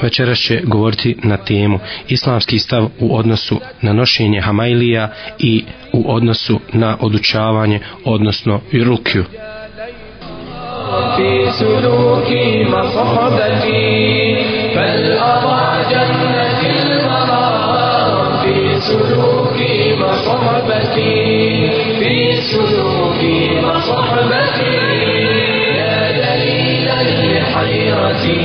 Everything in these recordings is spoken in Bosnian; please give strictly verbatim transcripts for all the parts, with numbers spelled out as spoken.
večeras će govoriti na temu islamski stav u odnosu na nošenje hamailija i u odnosu na odučavanje, odnosno rukju. في سلوكي وصحبتي فالأرى جنة المرام في سلوكي وصحبتي في سلوكي وصحبتي يا دليلا لحيرتي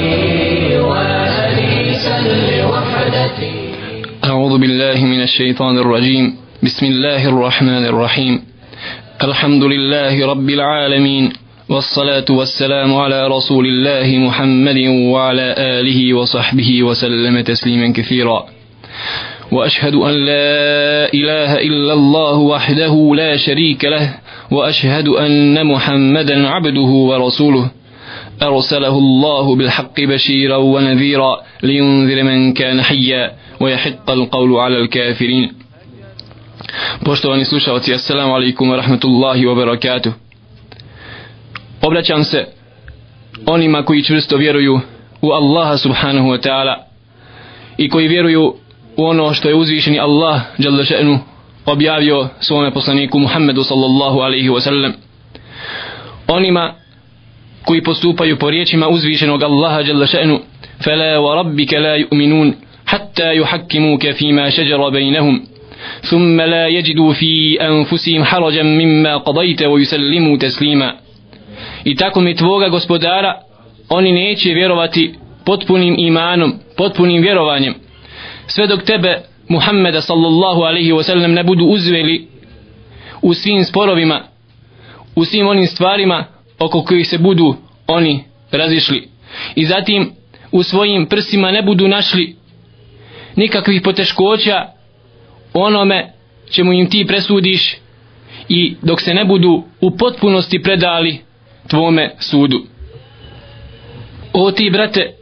وأنيسا لوحدتي. أعوذ بالله من الشيطان الرجيم. بسم الله الرحمن الرحيم. الحمد لله رب العالمين، والصلاة والسلام على رسول الله محمد وعلى آله وصحبه وسلم تسليما كثيرا. وأشهد أن لا إله إلا الله وحده لا شريك له، وأشهد أن محمدا عبده ورسوله أرسله الله بالحق بشيرا ونذيرا لينذر من كان حيا ويحق القول على الكافرين. Poštovani slušalci, assalamu alaikum wa rahmatullahi wa barakatuh. Obraćam se onima koji čvrsto vjeruju u Allaha subhanahu wa ta'ala i koji vjeruju u ono što je uzvišeni Allah dželle še'nu objavio svome poslaniku Muhammedu sallallahu alaihi wa sallam. Onima koji postupaju po riječima uzvišenog Allaha dželle še'nu: فَلَا وَرَبِّكَ لَا يُؤْمِنُونَ حَتَّى يُحَكِّمُوكَ فِيمَا شَجَرَ بَيْنَهُمْ ثُمَّ لَا يَجِدُوا فِي أَنفُسِهِمْ حَرَجًا مِمَّا قَضَيْتَ وَيُسَلِّمُوا تَسْلِيمًا. I tako mi tvoga gospodara, oni neće vjerovati potpunim imanom, potpunim vjerovanjem, sve dok tebe Muhammeda sallallahu alaihi wa sallam ne budu uzveli u svim sporovima, u svim onim stvarima oko kojih se budu oni razišli, i zatim u svojim prsima ne budu našli nikakvih poteškoća onome čemu im ti presudiš, i dok se ne budu u potpunosti predali tvome sudu. O ti brate,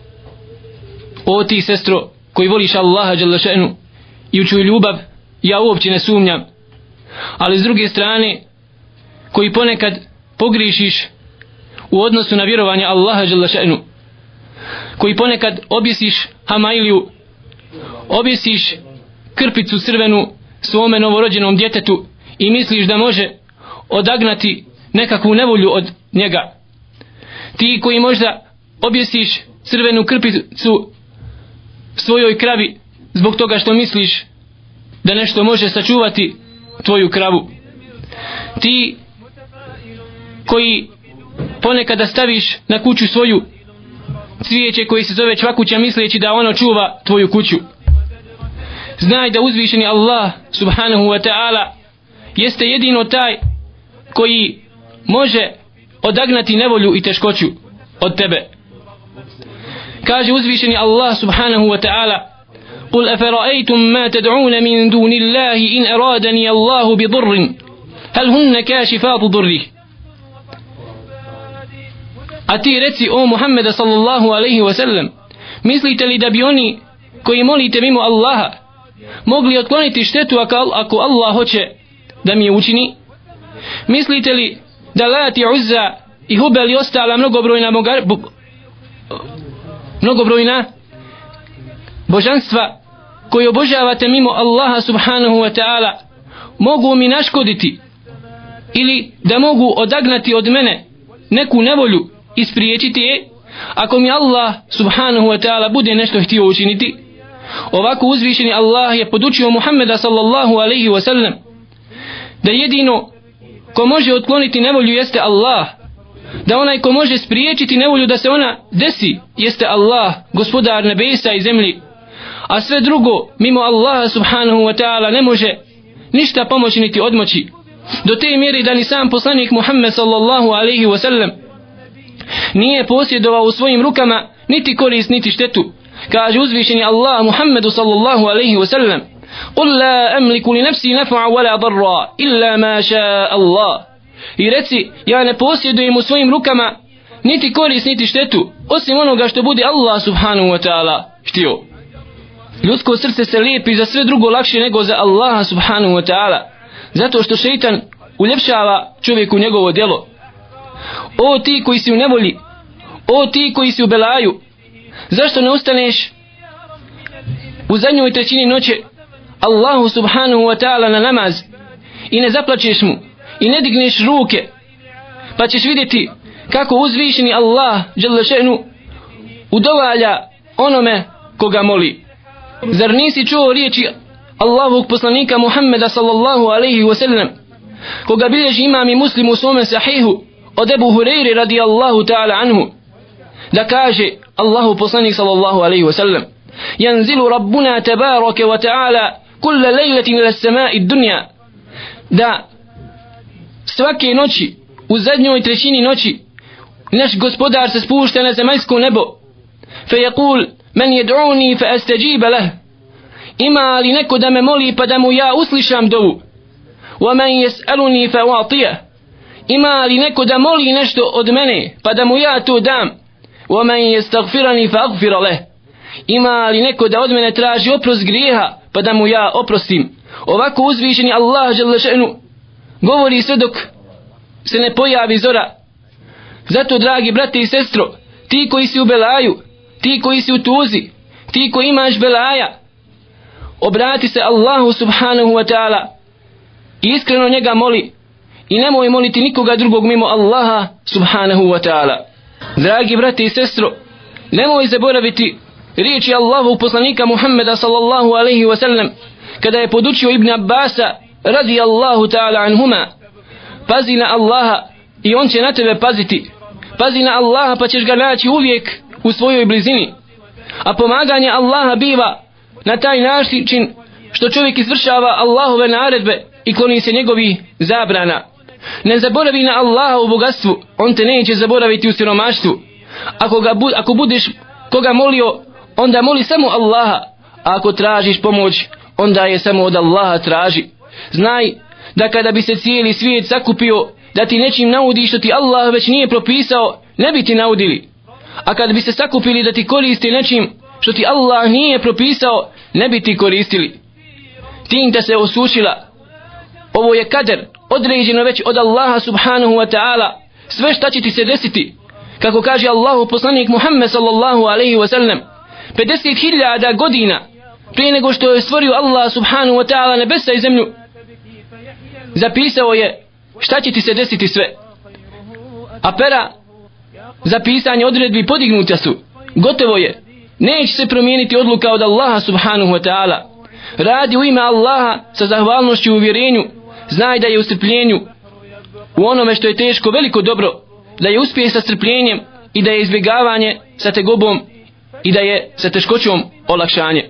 o ti sestro koji voliš Allaha dželle še'nu i u čuju ljubav ja uopće ne sumnjam, ali s druge strane koji ponekad pogriješiš u odnosu na vjerovanje Allaha dželle še'nu, koji ponekad objesiš hamailiju, objesiš krpicu crvenu svome novorođenom djetetu i misliš da može odagnati nekakvu nevolju od njega. Ti koji možda objesiš crvenu krpicu svojoj kravi zbog toga što misliš da nešto može sačuvati tvoju kravu. Ti koji ponekada staviš na kuću svoju cvijeće koji se zove čvakuća misleći da ono čuva tvoju kuću. Znaj da uzvišeni Allah subhanahu wa ta'ala jeste jedino taj koji može odagnati nevolju i teškoću od tebe. Kaže uzvišeni Allah subhanahu wa ta'ala: قُلْ أَفَرَأَيْتُمْ مَا تَدْعُونَ مِنْ دُونِ اللَّهِ إِنْ أَرَادَنِيَ اللَّهُ بِضُرٍّ هَلْ هُنَّ كَاشِفَاتُ ضُرِّهِ. A ti reci, o Muhammeda sallallahu alaihi wa sallam, mislite li da bi oni koji molite mimo Allaha mogli otkloniti štetu ako Allah hoće da mi je učini? Mislite li da Lat i Uzza i Hubel i ostala mnogobrojna, boga, bo, mnogobrojna božanstva koji obožavate mimo Allaha subhanahu wa ta'ala mogu mi naškoditi ili da mogu odagnati od mene neku nevolju i spriječiti je ako mi Allah subhanahu wa ta'ala bude nešto htio učiniti? Ovako uzvišeni Allah je podučio Muhammeda sallallahu alaihi wa sallam da jedino ko može otkloniti nevolju jeste Allah, da onaj ko može spriječiti nevolju da se ona desi jeste Allah, gospodar nebesa i zemlji, a sve drugo mimo Allaha subhanahu wa ta'ala ne može ništa pomoći niti odmoći, do te mjere da ni sam poslanik Muhammed sallallahu alaihi wa sallam nije posjedovao u svojim rukama niti korist niti štetu. Kaže uzvišeni Allah Muhammedu sallallahu alaihi wa sallam: قُلْ لَا أَمْلِكُ لِنَفْسِي نَفْعًا وَلَا ضَرًّا إِلَّا مَا شَاءَ اللَّهُ. I reci, ja ne posjedujem u svojim rukama niti korist niti štetu osim onoga što bude Allah subhanahu wa ta'ala htio. Ljudsko srce se lijepi za sve drugo lakše nego za Allaha subhanahu wa ta'ala, zato što šeitan uljepšava čovjeku njegovo djelo. O ti koji si u nevolji, o ti koji si u belaju, zašto ne ustaneš u zadnjoj trećini noći Allahu subhanahu wa ta'ala na namaz i ne zaplačeš mu i ne digneš ruke, pa ćeš vidjeti kako uzvišeni Allah dželle še'nu udovalja onome koga moli. Zar nisi čuo riječi Allahovog poslanika Muhammeda sallallahu alaihi wa sallam, koga bilježi imam i Muslim u svome sahihu od Ebu Hureyre radijallahu ta'ala anhu, da kaže Allahu poslanik sallallahu alaihi wa sallam: yanzilu rabbuna tabaraka wa ta'ala kulla lejletin ila samai dunja, da svake noći u zadnjoj trećini noći naš gospodar se spušta na zemaljsko nebo, fe yaqul men yed'uni fa astajiba lah, ima li neko da me moli pa da mu ja uslišam dovu, wa men yes'aluni fa u'tiyah, ima li neko da moli nešto od mene pa da mu ja to dam, wa men yastaghfirani fa aghfir lah, ima li neko da od mene traži oprost grijeha pa da mu ja oprostim. Ovako uzvišeni Allah dželle še'nu govori sve dok se ne pojavi zora. Zato, dragi brate i sestro, ti koji si u belaju, ti koji si u tuzi, ti koji imaš belaja, obrati se Allahu subhanahu wa ta'ala i iskreno njega moli i nemoj moliti nikoga drugog mimo Allaha subhanahu wa ta'ala. Dragi brate i sestro, nemoj zaboraviti riječi Allahovog poslanika Muhammeda sallallahu alaihi wa sallam kada je podučio Ibn Abbasa radijallahu ta'ala anhuma: pazi na Allaha i on će na tebe paziti. Pazi na Allaha pa ćeš ga naći uvijek u svojoj blizini. A pomaganje Allaha biva na taj način što čovjek izvršava Allahove naredbe i kloni se njegovi zabrana. Ne zaboravi na Allaha u bogatstvu, on te neće zaboraviti u siromaštvu. Ako, ga, ako budeš koga molio, onda moli samo Allaha, a ako tražiš pomoć, onda je samo od Allaha traži. Znaj da kada bi se cijeli svijet sakupio da ti nečim naudi što ti Allah već nije propisao, ne bi ti naudili. A kad bi se sakupili da ti koristi nečim što ti Allah nije propisao, ne bi ti koristili. Tinta se osušila. Ovo je kader, određeno već od Allaha subhanahu wa ta'ala. Sve šta će ti se desiti, kako kaže Allahu poslanik Muhammed sallallahu alaihi wa sallam, pedeset hiljada godina prije nego što je stvorio Allah subhanahu wa ta'ala nebesa i zemlju, zapisao je šta će ti se desiti sve. A pera za pisanje odredbi podignuta su. Gotovo je. Neće se promijeniti odluka od Allaha subhanahu wa ta'ala. Radi u ime Allaha sa zahvalnošću i uvjerenju. Znaj da je u strpljenju u onome što je teško veliko dobro, da je uspjeh sa strpljenjem i da je izbjegavanje sa tegobom i da je sa teškoćom olakšanje.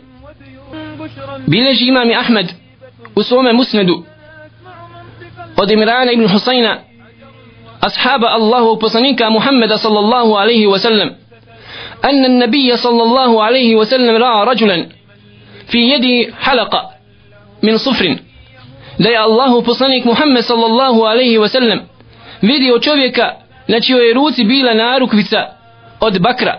Bileži imam Ahmed u svome musnedu od Imrana ibn Husayna, ashaba Allahovog poslanika Muhammeda sallallahu alaihi wa sallam, anna nabija sallallahu alaihi wa sallam ra'a rajulan fi jedi halaka min sufrin, da je Allahov poslanik Muhammed sallallahu alaihi wa sallam vidio čovjeka na čijoj ruci bila narukvica od bakra.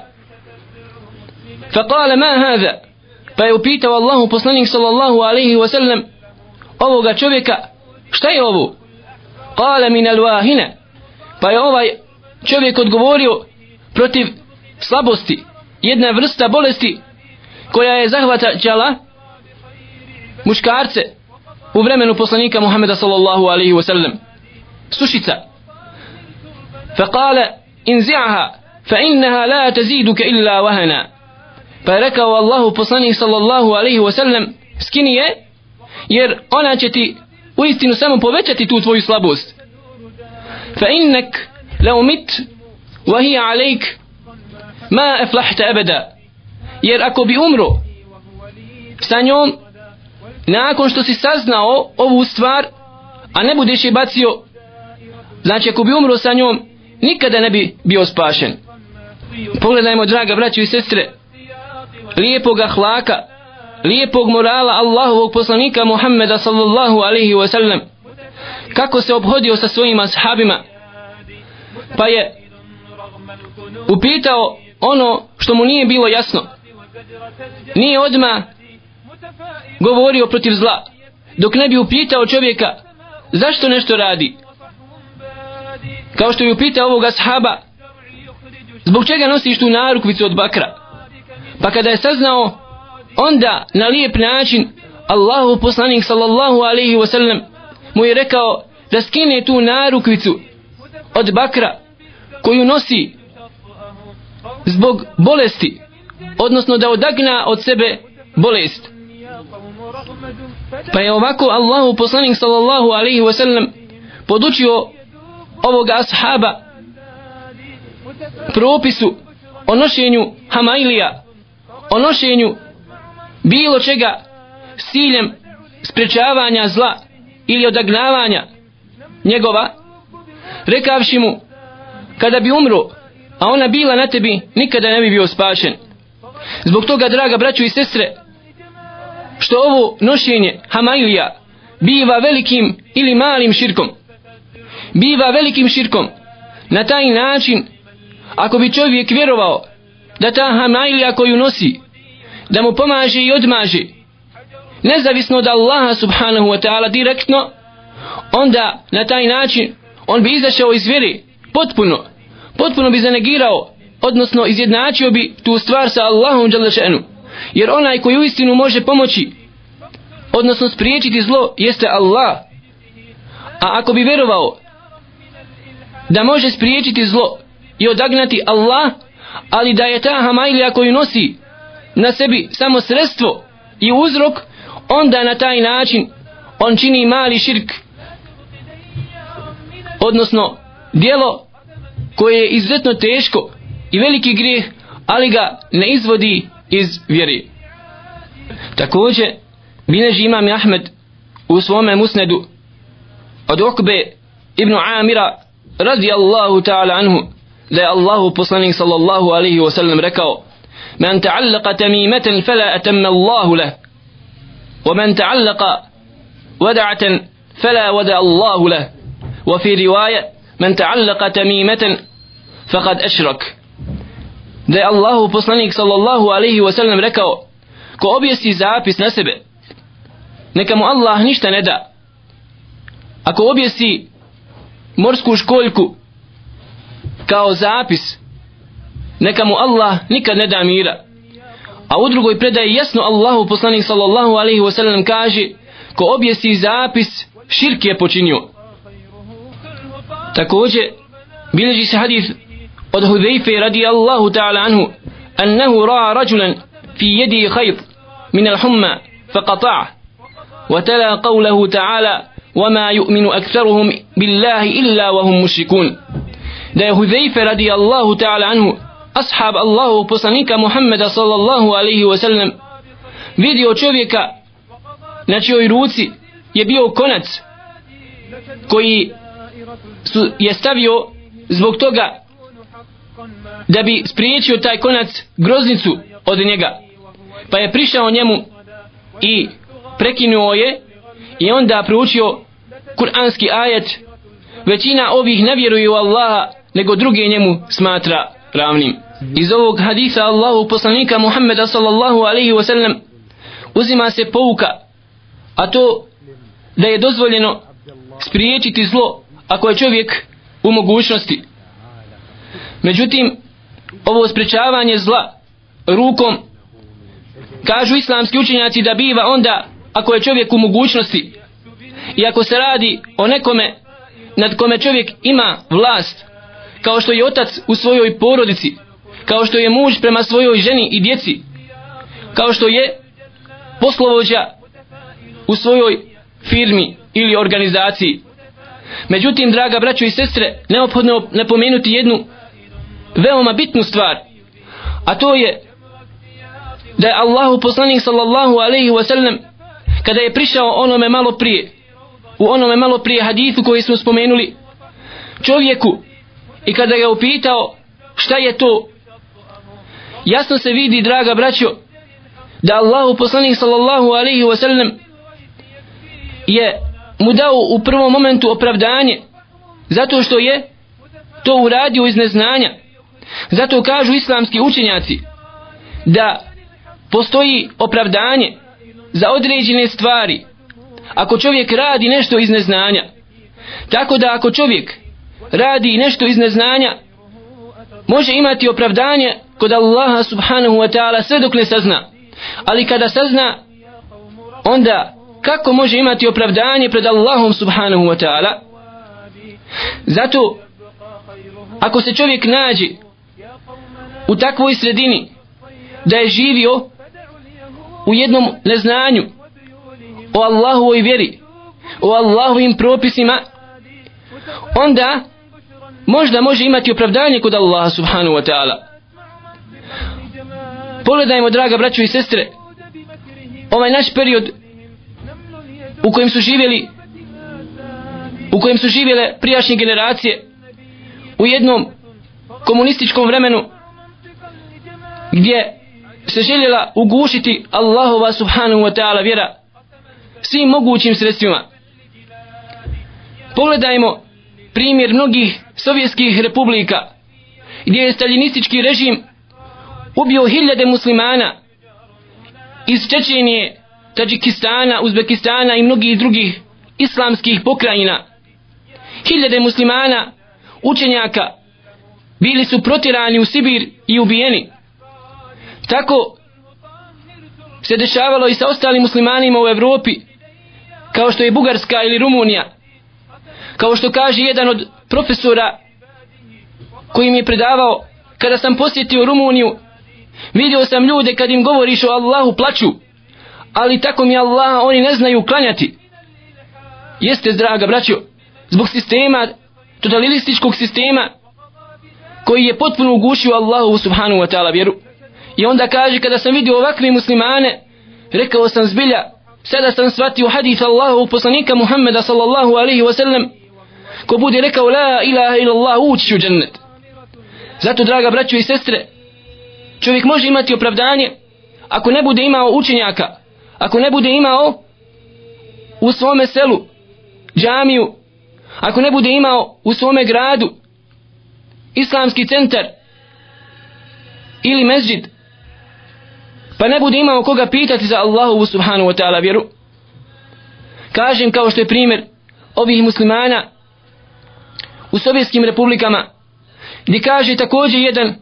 Faqala ma hada, pa je upitao Allahov poslanik sallallahu alaihi wa sallam ovoga čovjeka: šta je ovo? Kale min alwahina, pa je ovaj čovjek odgovorio: protiv slabosti, jedna vrsta bolesti koja je zahvatala muškarce u vremenu poslanika Muhammeda sallallahu alaihi wa sallam. Sušica. Faqala inzi'aha fa innaha la taziduka illa wahana, pa je rekao Allahu poslanik sallallahu alaihi wa sallam: skini je, jer ona će ti uistinu samo povećati tu tvoju slabost. Fa innak law mit wa hiya alayk ma aflahta abada, jer ako bi umro sa njom nakon što si saznao ovu stvar, a ne budeš je bacio, znači ako bi umro sa njom nikada ne bi bio spašen. Pogledajmo, draga braćo i sestre, lijepog ahlaka, lijepog morala Allahovog poslanika Muhammeda sallallahu alaihi wa sallam, kako se obhodio sa svojim ashabima, pa je upitao ono što mu nije bilo jasno. Nije odmah govorio protiv zla, dok ne bi upitao čovjeka zašto nešto radi. Kao što je upitao ovog ashaba: zbog čega nosiš tu narukvicu od bakra? Pa kada je saznao, onda na lijep način Allahu poslanik sallallahu alaihi wasallam mu je rekao da skine tu narukvicu od bakra koju nosi zbog bolesti, odnosno da odagna od sebe bolest. Pa je ovako Allahu poslanik sallallahu alaihi wasallam podučio ovoga ashaba propisu o nošenju hamailija, o nošenju bilo čega s ciljem sprečavanja zla ili odagnavanja njegova, rekavši mu kada bi umro, a ona bila na tebi, nikada ne bi bio spašen. Zbog toga, draga braćo i sestre, što ovo nošenje hamailija biva velikim ili malim širkom, biva velikim širkom na taj način ako bi čovjek vjerovao da ta hamailija koju nosi da mu pomaže i odmaže nezavisno od Allaha subhanahu wa ta'ala direktno, onda na taj način on bi izašao iz vjere potpuno, potpuno bi zanegirao, odnosno izjednačio bi tu stvar sa Allahom dželle še'nu. Jer onaj koji uistinu može pomoći, odnosno spriječiti zlo, jeste Allah. A ako bi vjerovao da može spriječiti zlo i odagnati Allah, ali da je ta hamailija koju nosi na sebi samo sredstvo i uzrok, onda na taj način on čini mali širk, odnosno djelo koje je izuzetno teško i veliki grijeh, ali ga ne izvodi iz vjere. Također bilježi imam Ahmed u svome musnedu od Ukbe ibn Amira radijallahu ta'ala anhu da je Allahu poslanik sallallahu alaihi wa sallam rekao: man ta'allaqa tamimatan fala atamma Allahu lah, wa man ta'allaqa wada'atan fala wada Allahu lah, wa fi riwaya man ta'allaqa tamimatan faqad ashrak. Da je Allahu poslanik sallallahu alaihi wa sallam rekao: ko objesi zapis na sebe, neka mu Allah ništa ne da. Ako objesi morsku školjku kao zapis, neka mu Allah nikad ne da mira. A u drugoj predaji jasno Allahu poslanik sallallahu alaihi wa sallam kaže: ko objesi zapis, širk je počinio. Također bilježi se hadis od Hudhejfe radijallahu ta'ala anhu annahu ra'a rajulan fi yadi khayt min al-humma faqata'ah wa tala qawlahu ta'ala وما يؤمن أكثرهم بالله إلا وهم مشركون. da je Hudhejfe radijallahu ta'ala anhu, ashab Allahu poslanika Muhammeda sallallahu alaihi wa sallam, vidio čovjeka na čijoj ruci je bio konac koji su, je stavio zbog toga da bi spriječio taj konac groznicu od njega, pa je prišao njemu i prekinuo je i onda proučio kuranski ajet: većina ovih ne vjeruju u Allaha nego druge njemu smatra ravnim. Iz ovog hadisa Allahu poslanika Muhammeda sallallahu alaihi wa sallam uzima se pouka, a to da je dozvoljeno spriječiti zlo ako je čovjek u mogućnosti. Međutim, ovo sprečavanje zla rukom, kažu islamski učenjaci da biva onda ako je čovjek u mogućnosti i ako se radi o nekome nad kome čovjek ima vlast, kao što je otac u svojoj porodici, kao što je muž prema svojoj ženi i djeci, kao što je poslovođa u svojoj firmi ili organizaciji. Međutim, draga braćo i sestre, neophodno je napomenuti jednu veoma bitnu stvar, a to je da je Allahu poslanik sallallahu alaihi wa sallam, kada je prišao onome malo prije, u onome malo prije hadithu koji smo spomenuli, čovjeku, i kada ga upitao šta je to, jasno se vidi, draga braćo, da Allahu poslanik sallallahu alaihi wa sallam je mu dao u prvom momentu opravdanje zato što je to uradio iz neznanja. Zato kažu islamski učenjaci da postoji opravdanje za određene stvari ako čovjek radi nešto iz neznanja. Tako da ako čovjek radi nešto iz neznanja, može imati opravdanje kod Allaha subhanahu wa ta'ala sve dok ne sazna. Ali kada sazna, onda kako može imati opravdanje pred Allahom subhanahu wa ta'ala? Zato ako se čovjek nađe u takvoj sredini da je živio u jednom neznanju o Allahovoj vjeri, o Allahovim propisima, onda možda može imati opravdanje kod Allaha subhanahu wa ta'ala. Pogledajmo, draga braćo i sestre, ovaj naš period u kojem su živjeli u kojem su živjele prijašnje generacije u jednom komunističkom vremenu gdje se željela ugušiti Allahova subhanahu wa ta'ala vjera svim mogućim sredstvima. Pogledajmo primjer mnogih sovjetskih republika gdje je staljinistički režim ubio hiljade muslimana iz Čečenije, Tadžikistana, Uzbekistana i mnogih drugih islamskih pokrajina. Hiljade muslimana, učenjaka, bili su protjerani u Sibir i ubijeni. Tako se dešavalo i sa ostalim muslimanima u Evropi, kao što je Bugarska ili Rumunija. Kao što kaže jedan od profesora koji mi je predavao, kada sam posjetio Rumuniju, vidio sam ljude kad im govoriš o Allahu plaću, ali tako mi Allah, oni ne znaju klanjati. Jeste, draga braćo, zbog sistema, totalističkog sistema koji je potpuno ugušio Allahu subhanahu wa ta'ala vjeru. I onda kaže, kada sam vidio ovakve muslimane, rekao sam zbilja, sada sam shvatio hadith Allahu poslanika Muhammeda sallallahu alaihi wa sallam, ko bude rekao la ilaha illallah, ući će u džennet. Zato, draga braćo i sestre, čovjek može imati opravdanje ako ne bude imao učenjaka, ako ne bude imao u svome selu džamiju, ako ne bude imao u svome gradu islamski centar ili mezđid, pa ne bude imao koga pitati za Allahu subhanahu wa ta'ala vjeru. Kažem, kao što je primjer ovih muslimana u sovjetskim republikama, gdje kaže također jedan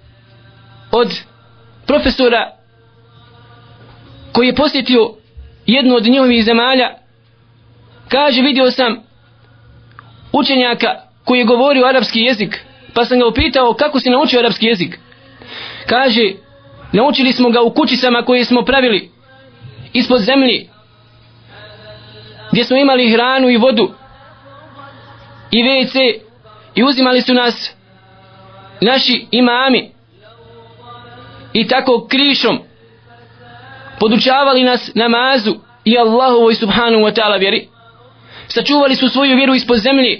od profesora koji je posjetio jednu od njihovih zemalja, kaže, vidio sam učenjaka koji je govorio arapski jezik, pa sam ga upitao kako si naučio arapski jezik. Kaže, naučili smo ga u kućicama koje smo pravili ispod zemlji, gdje smo imali hranu i vodu i ve ce, i uzimali su nas naši imami i tako krišom podučavali nas namazu i Allahovoj subhanahu wa ta'ala vjeri. Sačuvali su svoju vjeru ispod zemlje.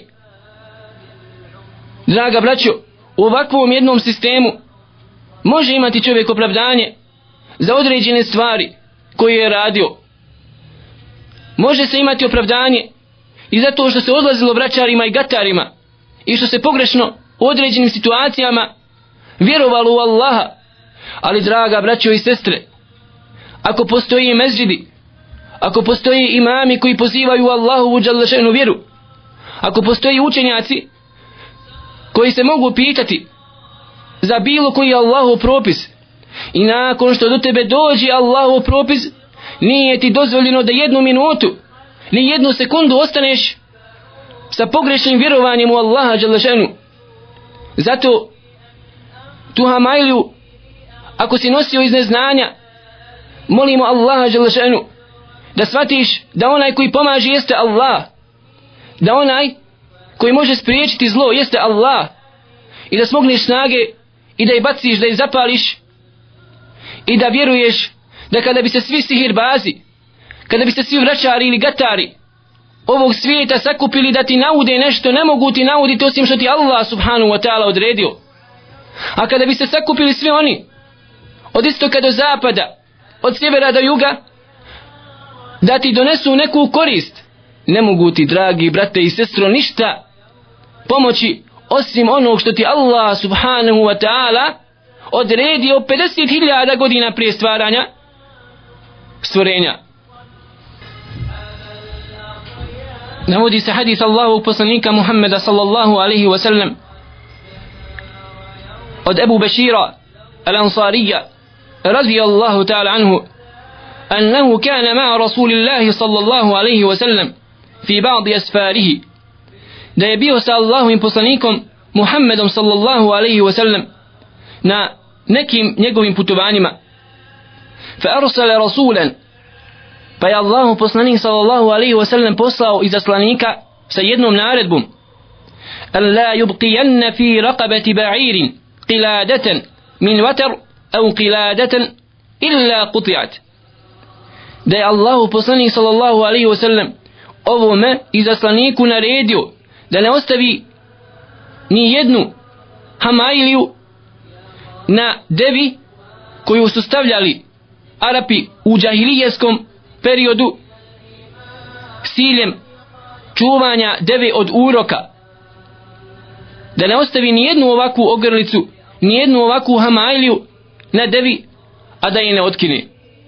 Draga braćo, u ovakvom jednom sistemu može imati čovjek opravdanje za određene stvari koje je radio. Može se imati opravdanje i zato što se odlazilo vraćarima i gatarima i što se pogrešno u određenim situacijama vjerovalo u Allaha. Ali, draga braćo i sestre, ako postoji mezđidi, ako postoji imami koji pozivaju Allahovu dželle šanu vjeru, ako postoji učenjaci koji se mogu pitati za bilo koji Allahov propis, i nakon što do tebe dođe Allahov propis, nije ti dozvoljeno da jednu minutu ni jednu sekundu ostaneš sa pogrešnim vjerovanjem u Allaha dželle šanu. Zato tu hamajliju, ako si nosio iz neznanja, molimo Allaha dželle šanu da shvatiš da onaj koji pomaže jeste Allah, da onaj koji može spriječiti zlo jeste Allah, i da smogneš snage i da je baciš, da je zapališ, i da vjeruješ da kada bi se svi sihirbazi, kada bi se svi vraćari ili gatari ovog svijeta sakupili da ti naude nešto, ne mogu ti nauditi osim što ti Allah subhanahu wa ta'ala odredio. A kada bi se sakupili svi oni od istoka do zapada, od sjevera do juga, da ti donesu neku korist, ne mogu ti, dragi brate i sestro, ništa pomoći osim onog što ti Allah subhanahu wa ta'ala odredio pedeset hiljada godina prije stvaranja stvorenja. Navodi se hadis Allahovog poslanika Muhammeda sallallahu alaihi wa sallam od Ebu Bešira الأنصاري رضي الله تعالى عنه أنه كان مع رسول الله صلى الله عليه وسلم في بعض أسفاره da je bio sa Allahovim poslanikom Muhammedom sallallahu alaihi wasallam na nekim njegovim putovanjima. Fa arsala rasulan, pa je Allahov poslanik sallallahu alaihi wasallam poslao izaslanika sa jednom naredbom: an la yubqiyanna fi raqabati ba'irin qiladatan min watar aw qiladatan illa quti'at. Da je Allahov poslanik sallallahu alaihi wasallam ovome izaslaniku naredio da ne ostavi ni jednu hamailiju na devi koju su stavljali Arapi u džahilijeskom periodu s ciljem čuvanja deve od uroka. Da ne ostavi ni jednu ovakvu ogrlicu, ni jednu ovakvu hamailiju na devi, a da je ne otkine.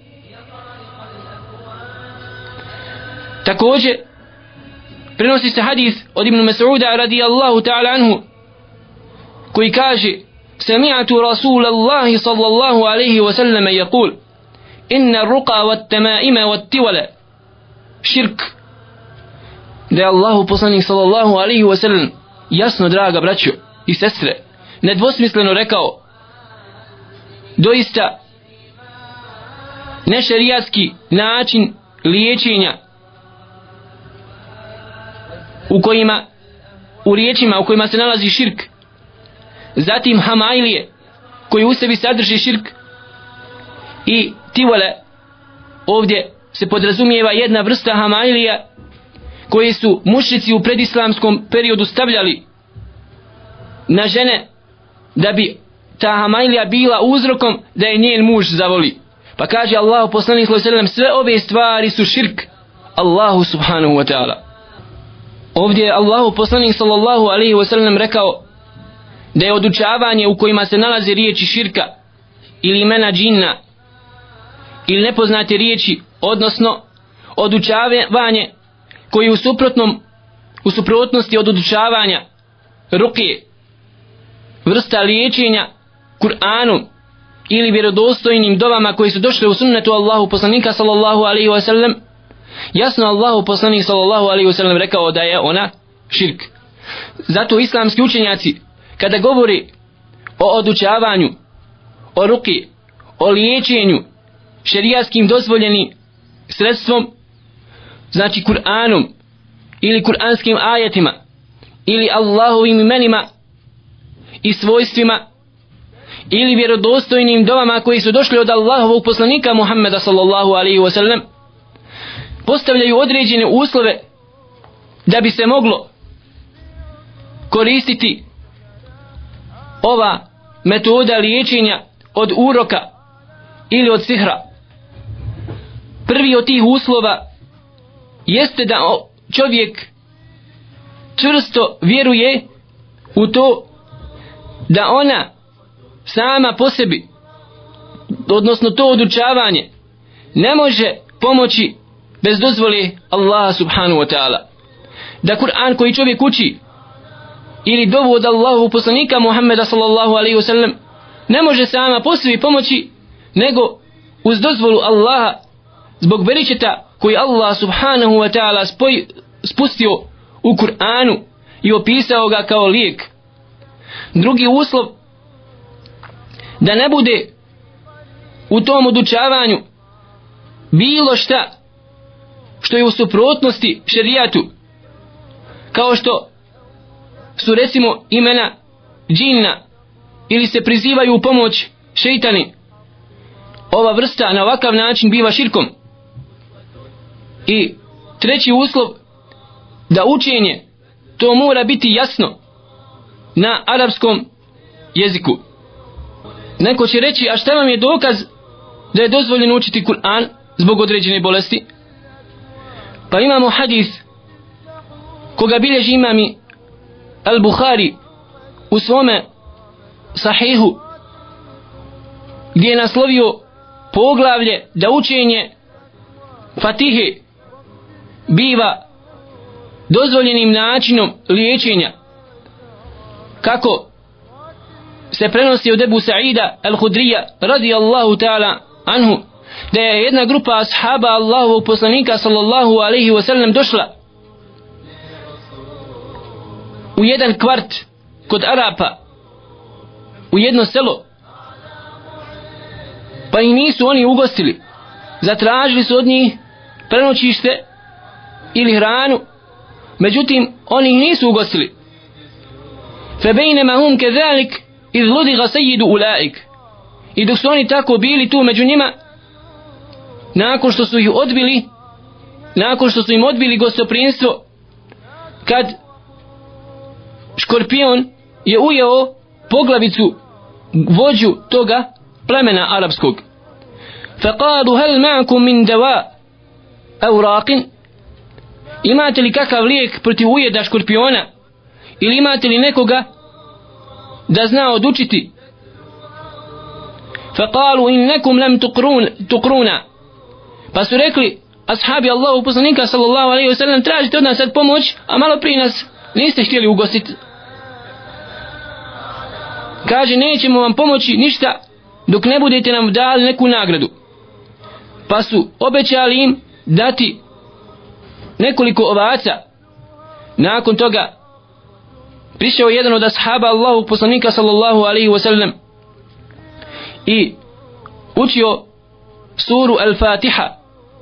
Također prenosi se hadis od Ibn Mas'uda radijallahu ta'ala anhu koji kaže: sami'atu Rasulallahi sallallahu alaihi wa sallam yaqul inna ruqa wat tamaima wat tiwala širk. Da je Allahu poslanik sallallahu alaihi wa sallam jasno, draga braćo i sestre, nedvosmisleno rekao: doista nešerijatski način liječenja u kojima u riječima u kojima se nalazi širk, zatim hamailije koji u sebi sadrži širk i tivole, ovdje se podrazumijeva jedna vrsta hamailija koji su mušrici u predislamskom periodu stavljali na žene da bi ta hamailija bila uzrokom da je njen muž zavoli. Pa kaže Allahu poslanik sallallahu alejhi ve sellem: sve ove stvari su širk Allahu subhanahu wa ta'ala. Ovdje je Allahu poslanik sallallahu alejhi ve sellem rekao da je odučavanje u kojima se nalaze riječi širka ili imena džinna ili nepoznate riječi, odnosno odučavanje koji u suprotnom u suprotnosti od odučavanja ruke, vrsta liječenja Kur'anom ili vjerodostojnim dovama koji su došli u sunnetu Allahu poslanika sallallahu alejhi ve sellem, jasno Allahu poslanik sallallahu alejhi ve sellem rekao da je ona širk. Zato islamski učenjaci kada govori o odučavanju, o ruki, o liječenju šerijatskim dozvoljenim sredstvom, znači Kur'anom ili kur'anskim ajetima ili Allahovim imenima i svojstvima ili vjerodostojnim dovama koji su došli od Allahovog poslanika Muhammeda sallallahu alejhi ve sellem, postavljaju određene uslove da bi se moglo koristiti ova metoda liječenja od uroka ili od sihra. Prvi od tih uslova jeste da čovjek čvrsto vjeruje u to da ona sama po sebi, odnosno to odučavanje, ne može pomoći bez dozvole Allaha subhanahu wa ta'ala. Da Kur'an koji čovjek uči ili dovu od Allahu poslanika Muhammeda sallallahu alaihi wa sallam ne može sama po sebi pomoći, nego uz dozvolu Allaha, zbog beričeta koji Allah subhanahu wa ta'ala spoj, spustio u Kur'anu i opisao ga kao lijek. Drugi uslov, da ne bude u tom odučavanju bilo šta što je u suprotnosti šerijatu, kao što su recimo imena džinna ili se prizivaju u pomoć šeitani. Ova vrsta na ovakav način biva širkom. I treći uslov, da učenje to mora biti jasno na arapskom jeziku. Neko će reći: a šta vam je dokaz da je dozvoljeno učiti Kur'an zbog određene bolesti? Pa imamo hadis koga bilježi imami Al-Bukhari u svome sahihu, gdje je naslovio poglavlje da učenje Fatihe biva dozvoljenim načinom liječenja, kako se prenosi od Ebu Sa'ida al-Hudrija radijallahu ta'ala anhu, da je jedna grupa ashaba Allahovog poslanika sallallahu alaihi wasallam došla u jedan kvart kod Arapa, u jedno selo, pa i nisu oni ugostili. Zatražili su od njih prenoćište ili hranu, međutim oni ih nisu ugostili. فَبَيْنَمَا هُمْ كَذَلِكَ إِذْ لُدِغَ سَيِّدُ أُولَئِكَ. I dok su oni tako bili tu među njima, nakon što su ih odbili, nakon što su im odbili gostoprinstvo, kad škorpion je ujeo poglavicu vođu toga plemena arapskog. فَقَالُوا هَلْ مَعَكُمْ مِنْ دَوَاءٍ أَوْ رَاقٍ. Imate li kakav lijek protiv ujeda škorpiona, ili imate li nekoga da zna odučiti? فَقَالُوا إِنَّكُمْ لَمْ تُقْرُونَ. Pa su rekli ashabi Allahu poslanika sallallahu alaihi wasallam, tražite od nas sad pomoć, a malo prije nas niste htjeli ugostiti. Kaže, nećemo vam pomoći ništa dok ne budete nam dali neku nagradu. Pa su obećali im dati nekoliko ovaca. Nakon toga prišao jedan od ashaba Allahog poslanika sallallahu alaihi wasallam i učio suru Al-Fatiha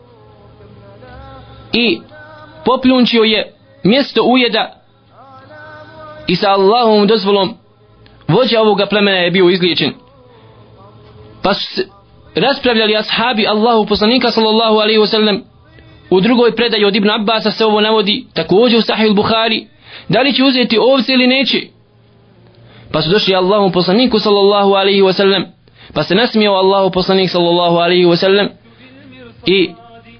i popljunčio je mjesto ujeda, i sa Allahovom dozvolom vođa ovoga plemena je bio izliječen. Pa su raspravljali ashabi Allahu poslanika sallallahu alaihi wasallam. U drugoj predaji od Ibn Abbasa se ovo navodi, također u Sahih Buhari, da li će uzeti ovce ili neće. Pa su došli Allahu poslaniku sallallahu alaihi wasallam, pa se nasmijao Allahu poslanik sallallahu alaihi wasallam i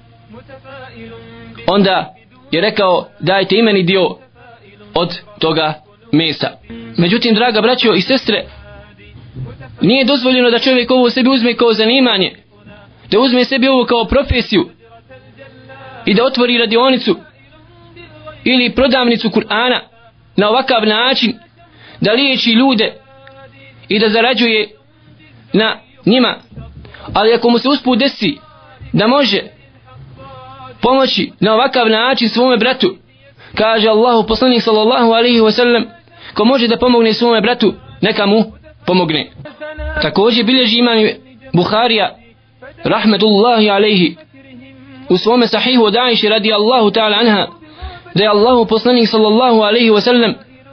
onda je rekao, dajte i meni dio od toga mesa. Međutim, draga braćo i sestre, nije dozvoljeno da čovjek ovo sebi uzme kao zanimanje, da uzme sebi ovo kao profesiju i da otvori radionicu ili prodavnicu Kur'ana na ovakav način, da liječi ljude i da zarađuje na njima. Ali ako mu se usput desi da može pomoći na ovakav način svome bratu, kaže Allahu poslanik sallallahu alaihi wasallam, ko može da pomogne svome bratu, neka mu pomogne. Također bilježi imam Buharija rahmetullahi alaihi u svome sahihu od Aisha radi Allahu ta'ala anha, da je Allahu poslanik sallallahu alaihi wasallam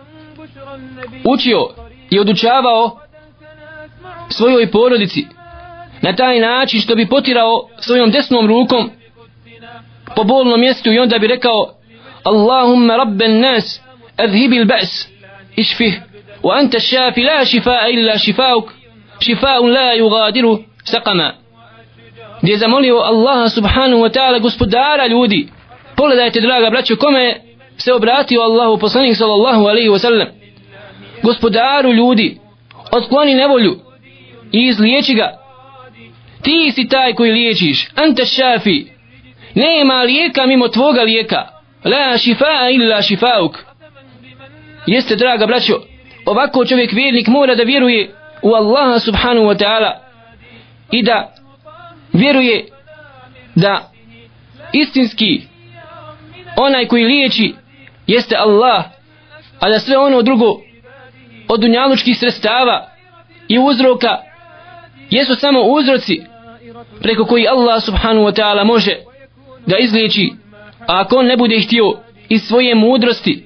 učio i odučavao svojoj porodici na taj način što bi potirao svojom desnom rukom po bolnom mjestu i onda bi rekao: Allahumma rabben nas adhibil ba's ishfih wa anta shafi la shifaa illa shifauk shifaun la yugadiru saqama. Gdje je zamolio Allaha subhanahu wa ta'ala, gospodara ljudi. Pogledajte, draga braćo, kome se obratio Allahu poslanik sallallahu alaihi wa sallam. Gospodaru ljudi, otkloni nevolju i izliječi ga. Ti si taj koji liječiš, anta shafi. Nema lijeka mimo tvoga lijeka. La šifaa illa šifauk. Jeste, draga braćo, ovako čovjek vjernik mora da vjeruje u Allaha subhanahu wa ta'ala i da vjeruje da istinski onaj koji liječi jeste Allah, a da sve ono drugo od dunjalučkih sredstava i uzroka jesu samo uzroci preko koji Allah subhanahu wa ta'ala može da izliječi, a ako on ne bude htio iz svoje mudrosti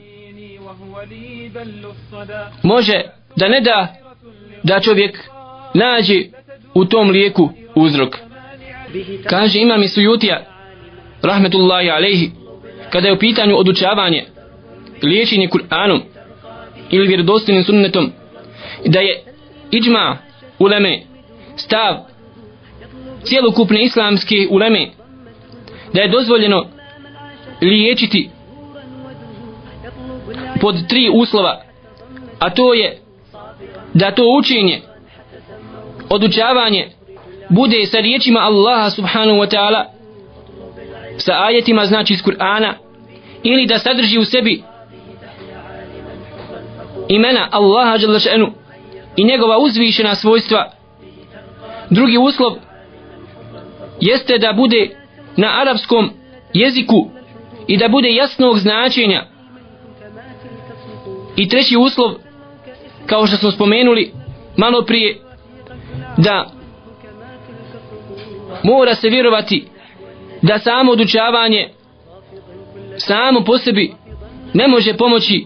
može da ne da da čovjek nađe u tom lijeku uzrok. Kaže imam Sujutija rahmetullahi alejhi, kada je u pitanju odučavanje, liječenje Kur'anom ili vjerodostojnim sunnetom, da je iđma uleme, stav cjelokupne islamske uleme, da je dozvoljeno liječiti pod tri uslova, a to je da to učenje, odučavanje bude sa riječima Allaha subhanahu wa ta'ala, sa ajetima znači iz Kur'ana, ili da sadrži u sebi imena Allaha dželle še'nu i njegova uzvišena svojstva. Drugi uslov jeste da bude na arapskom jeziku i da bude jasnog značenja. I treći uslov, kao što smo spomenuli malo prije, da mora se vjerovati da samo odučavanje samo po sebi ne može pomoći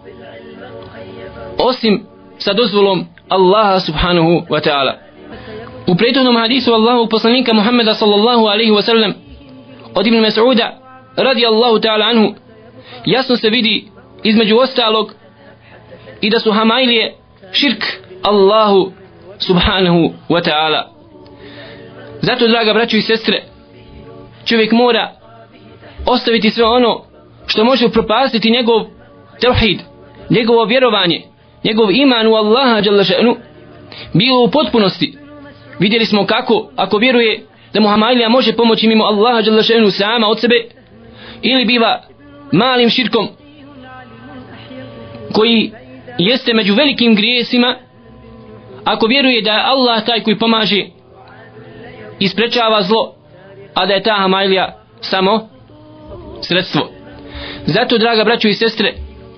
osim sa dozvolom Allaha subhanahu wa ta'ala. U prethodnom hadisu Allahu poslanika Muhammeda sallallahu alaihi wa sallam od Ibn Mas'uda radijallahu ta'ala anhu jasno se vidi između ostalog i da su Hamailije širk Allahu subhanahu wa ta'ala. Zato, draga braćo i sestre, čovjek mora ostaviti sve ono što može upropastiti njegov tevhid, njegovo vjerovanje, njegov iman u Allaha dželle še'nu, bilo u potpunosti. Vidjeli smo kako, ako vjeruje da mu Hamailija može pomoći mimo Allaha dželle še'nu sama od sebe, ili biva malim širkom koji jeste među velikim grijesima, ako vjeruje da je Allah taj koji pomaže i sprečava zlo, a da je ta Hamailija samo sredstvo. Zato, draga braćo i sestre,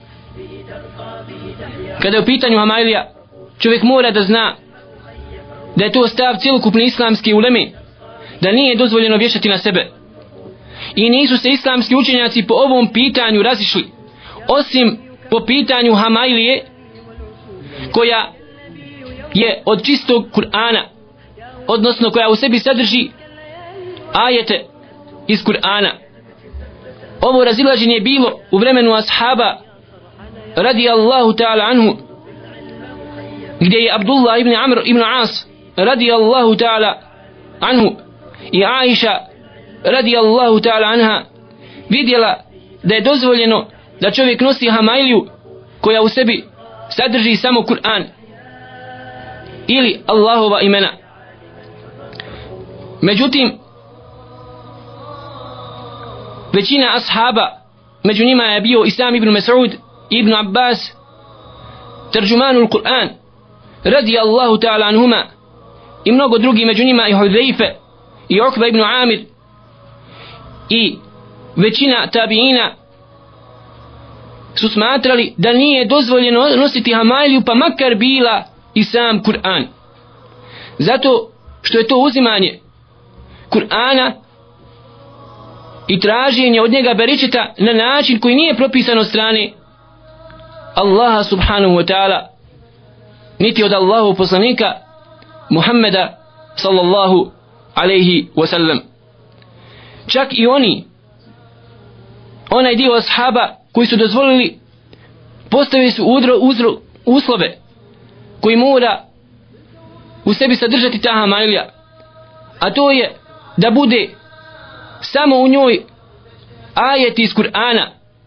kada je u pitanju Hamailija, čovjek mora da zna da je to stav cjelokupne islamske uleme, da nije dozvoljeno vješati na sebe. I nisu se islamski učenjaci po ovom pitanju razišli, osim po pitanju Hamailije, koja je od čistog Kur'ana, odnosno koja u sebi sadrži ajete iz Kur'ana. Ovo razilaženje je bilo u vremenu ashaba radijallahu ta'ala anhu, gdje je Abdullah ibn Amr ibn As radijallahu ta'ala anhu i Aisha radijallahu ta'ala anha vidjela da je dozvoljeno da čovjek nosi Hamailiju koja u sebi sadrži samo Kur'an ili Allahova imena. Međutim, većina ashaba, među njima je bio i sam Ibn Mas'ud, Ibn Abbas, terđumanul Kur'an radijallahu ta'ala anhuma, i mnogo drugi, među njima i Hudejfe i Ukba ibn Amir i većina tabiina, su smatrali da nije dozvoljeno nositi Hamailiju, pa makar bila i sam Kur'an. Zato što je to uzimanje Kur'ana i traženje od njega berećeta na način koji nije propisan od strane Allaha subhanahu wa ta'ala, niti od Allahu poslanika Muhammeda sallallahu alaihi wa sallam. Čak i oni, onaj dio ashaba koji su dozvolili, postavili su udro, uzro, uslove koji mora u sebi sadržati ta Hamailija, a to je da bude samo u njoj ajeti iz Kur'ana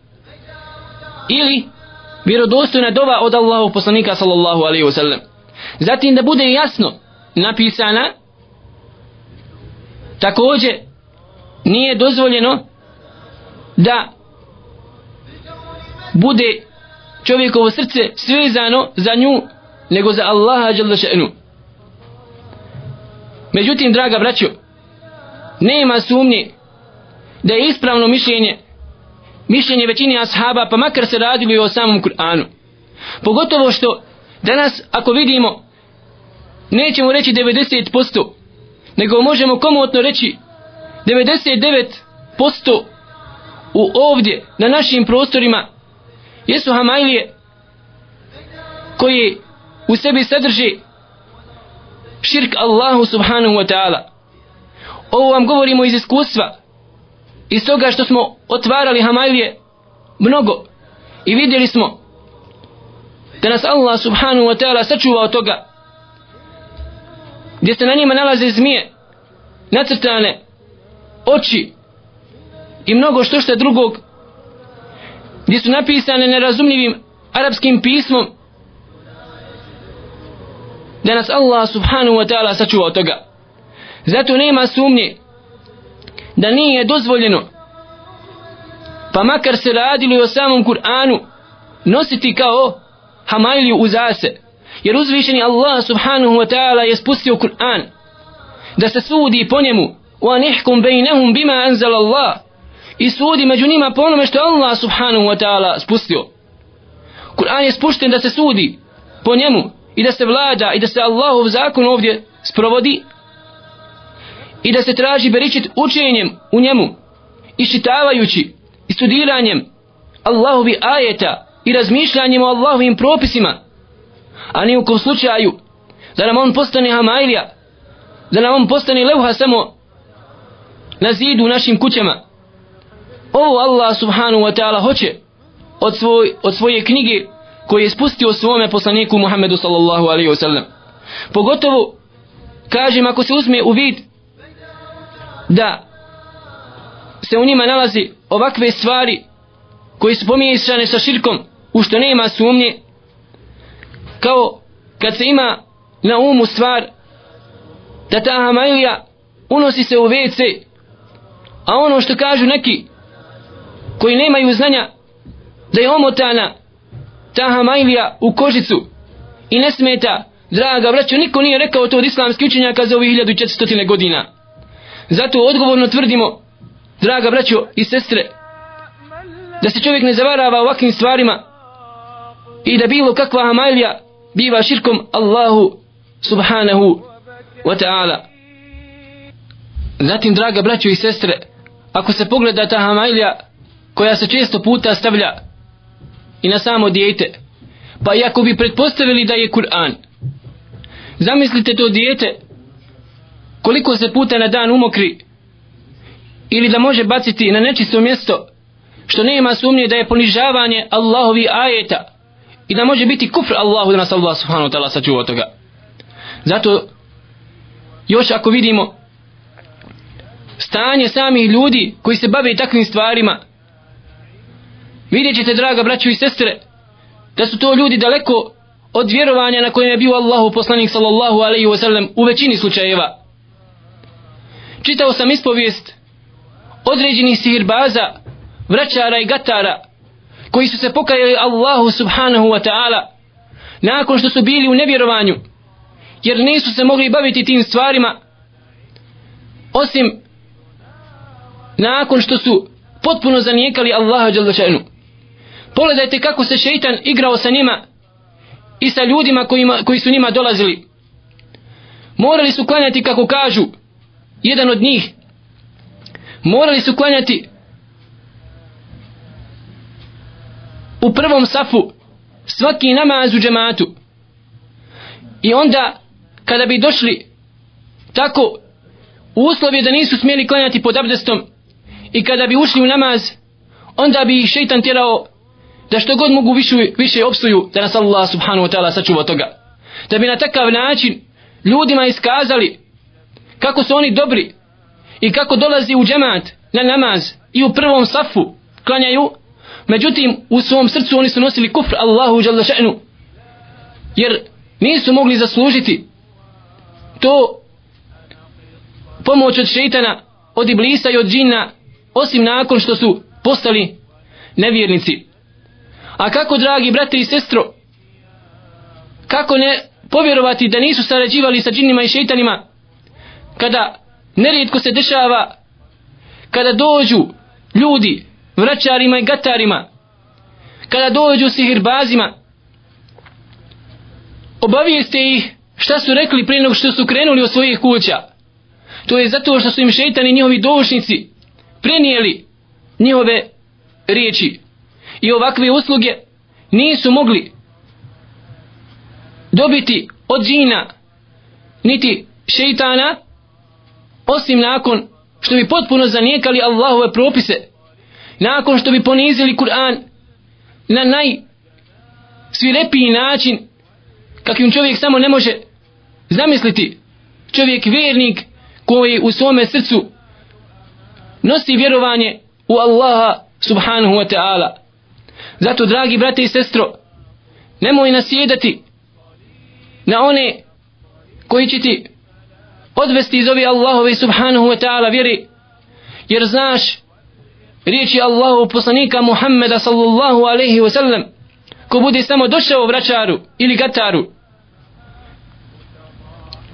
ili vjerodostojna dova od Allahu poslanika sallallahu alaihi wa sallam. Zatim da bude jasno napisana. Također nije dozvoljeno da bude čovjekovo srce svezano za nju, nego za Allaha dželle še'nu. Međutim, draga braćo, nema sumnje da je ispravno mišljenje mišljenje većine ashaba, pa makar se radili o samom Kur'anu. Pogotovo što danas, ako vidimo, nećemo reći devedeset posto, nego možemo komotno reći devedeset devet posto u ovdje na našim prostorima jesu Hamailije koji u sebi sadrže širk Allahu subhanahu wa ta'ala. Ovo vam govorimo iz iskustva, iz toga što smo otvarali Hamailije mnogo i vidjeli smo da nas Allah subhanahu wa ta'ala sačuva od toga, gdje se na njima nalaze zmije, nacrtane oči i mnogo što što drugog, gdje su napisane nerazumljivim arapskim pismom, da nas Allah subhanahu wa ta'ala sačuva od toga. Zato nema sumnje da nije dozvoljeno, pa makar se radilo o samom Kur'anu, nositi kao Hamailiju u zase, Jer uzvišeni Allah subhanahu wa ta'ala je spustio Kur'an da se sudi po njemu wa nihkum bejnehum bima anzal Allah i sudi među njima po onome što Allah subhanahu wa ta'ala spustio. Kur'an je spušten da se sudi po njemu i da se vlada i da se Allahov zakon ovdje sprovodi i da se traži beričet učenjem u njemu, iščitavajući i studiranjem Allahovi ajeta i razmišljanjem o Allahovim propisima, a ni u kom slučaju da nam on postane hamailija, da nam on postane levha samo na zidu u našim kućama. Ovo Allah subhanahu wa ta'ala hoće od, svoj, od svoje knjige koje je spustio svome poslaniku Muhammedu sallallahu alaihi wa sallam. Pogotovo, kažem, ako se uzme u vid da se u njima nalazi ovakve stvari koji su pomiješane sa širkom, u što nema sumnje, kao kad se ima na umu stvar da ta hamailija unosi se u ve ce, a ono što kažu neki koji nemaju znanja da je omotana ta hamailija u kožicu i ne smeta, draga braćo, niko nije rekao to od islamskih učenjaka za ovih hiljadu četiristo godina. Zato odgovorno tvrdimo, draga braćo i sestre, da se čovjek ne zavarava ovakvim stvarima i da bilo kakva hamailija biva širkom Allahu subhanahu wa ta'ala. Zatim, draga braćo i sestre, ako se pogleda ta hamailija koja se često puta stavlja i na samo dijete, pa i ako bi pretpostavili da je Kur'an, zamislite to dijete koliko se puta na dan umokri ili da može baciti na nečisto mjesto, što nema sumnje da je ponižavanje Allahovi ajeta i da može biti kufr Allahu, da nas Allah subhanahu wa ta'ala sačuva od toga. Zato još ako vidimo stanje samih ljudi koji se bave takvim stvarima, vidjet ćete, draga braćo i sestre, da su to ljudi daleko od vjerovanja na kojem je bio Allahu poslanik sallallahu alaihi wa sallam u većini slučajeva. Čitao sam ispovijest određenih sihirbaza, vraćara i gatara koji su se pokajali Allahu subhanahu wa ta'ala nakon što su bili u nevjerovanju, jer nisu se mogli baviti tim stvarima osim nakon što su potpuno zanijekali Allaha dželle šanu. Pogledajte kako se šejtan igrao sa njima i sa ljudima kojima, koji su njima dolazili. Morali su klanjati, kako kažu jedan od njih, morali su klanjati u prvom safu svaki namaz u džematu, i onda kada bi došli tako uslov je da nisu smjeli klanjati pod abdestom, i kada bi ušli u namaz, onda bi ih šejtan tjerao da što god mogu više, više opsuju, da nas Allah subhanahu wa ta'ala sačuva toga, da bi na takav način ljudima iskazali kako su oni dobri i kako dolazi u džemat na namaz i u prvom safu klanjaju. Međutim, u svom srcu oni su nosili kufr Allahu dželle šanu, jer nisu mogli zaslužiti to pomoć od šejtana, od iblisa i od džina, osim nakon što su postali nevjernici. A kako, dragi brate i sestro, kako ne povjerovati da nisu sarađivali sa džinima i šejtanima, kada nerijetko se dešava, kada dođu ljudi vraćarima i gatarima, kada dođu sihirbazima, obavijeste ih šta su rekli prije nego što su krenuli od svojih kuća. To je zato što su im šejtani i njihovi doušnici prenijeli njihove riječi, i ovakve usluge nisu mogli dobiti od džina niti šejtana osim nakon što bi potpuno zanijekali Allahove propise, nakon što bi ponizili Kur'an na najsvirepiji način kakvim čovjek samo ne može zamisliti. Čovjek vjernik koji u svome srcu nosi vjerovanje u Allaha subhanahu wa ta'ala. Zato, dragi brate i sestro, nemoj nasjedati na one koji će ti odvesti iz ove Allahove subhanahu wa ta'ala vjeri, jer znaš riječi Allahu poslanika Muhammeda sallallahu alaihi wa sallam, ko bude samo došao vraćaru ili gataru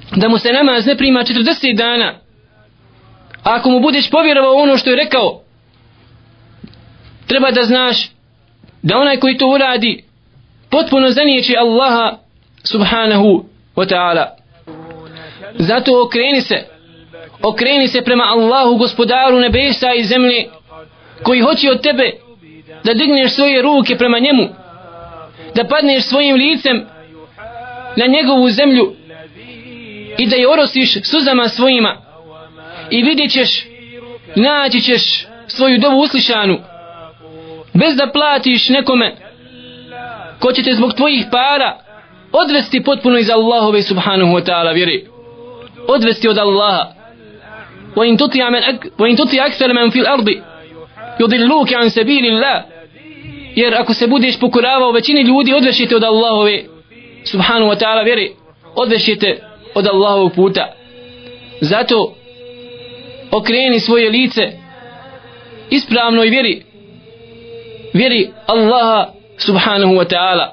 da mu se namaz ne prima četrdeset dana, a ako mu budeš povjerovao ono što je rekao, treba da znaš da onaj koji to uradi potpuno zanijeće Allaha subhanahu wa ta'ala. Zato okreni se, okreni se prema Allahu, gospodaru nebesa i zemlje, koji hoće od tebe da digneš svoje ruke prema njemu, da padneš svojim licem na njegovu zemlju i da je orosiš suzama svojima i vidjet ćeš, naći ćeš svoju dovu uslišanu bez da platiš nekome ko će te zbog tvojih para odvesti potpuno iz Allahove subhanahu wa ta'ala vjeri, odvesti od Allaha. وَإِن تُطِعَ أَكْثَرَ مَنْ فِي الْأَرْضِ يُضِلُّوكَ عَنْ سَبِيلِ اللَّهِ, jer ako se budeš pokoravao većini ljudi, odvešite od Allahove subhanahu wa ta'ala vjeri, odvešite od Allahovog puta. Zato okreni svoje lice ispravnoj vjeri, vjeri Allaha subhanahu wa ta'ala.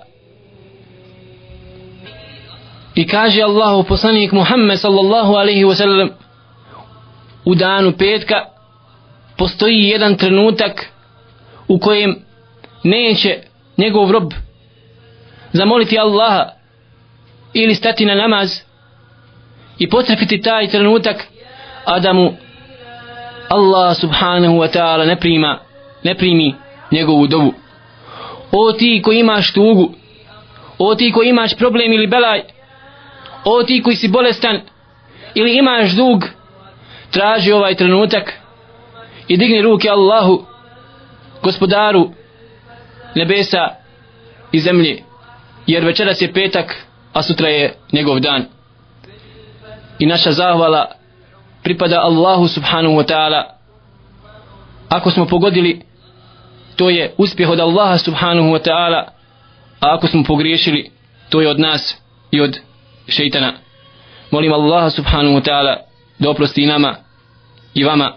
I kaže Allahu poslanik Muhammed sallallahu alaihi wa sallam, u danu petka postoji jedan trenutak u kojem neće njegov rob zamoliti Allaha ili stati na namaz i potrefiti taj trenutak, a da mu Allah subhanahu wa ta'ala ne prima, ne primi njegovu dovu. O ti koji imaš tugu, o ti koji imaš problem ili belaj, o ti koji si bolestan ili imaš dug, traži ovaj trenutak i digni ruke Allahu, gospodaru nebesa i zemlje, jer večeras je petak, a sutra je njegov dan. I naša zahvala pripada Allahu subhanahu wa ta'ala. Ako smo pogodili, to je uspjeh od Allaha subhanahu wa ta'ala, a ako smo pogriješili, to je od nas i od šeitana. Molim Allaha subhanahu wa ta'ala da oprosti nama i vama.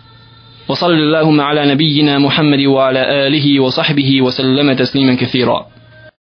وصلى اللهم على نبينا محمد وعلى آله وصحبه وسلم تسليما كثيرا.